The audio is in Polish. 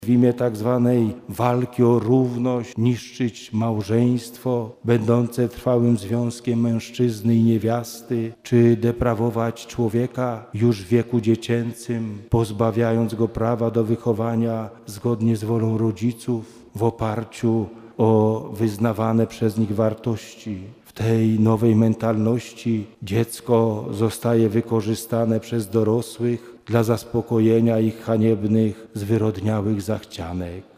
w imię tak zwanej walki o równość niszczyć małżeństwo, będące trwałym związkiem mężczyzny i niewiasty, czy deprawować człowieka już w wieku dziecięcym, pozbawiając go prawa do wychowania zgodnie z wolą rodziców, w oparciu o wyznawane przez nich wartości. W tej nowej mentalności dziecko zostaje wykorzystane przez dorosłych dla zaspokojenia ich haniebnych, zwyrodniałych zachcianek.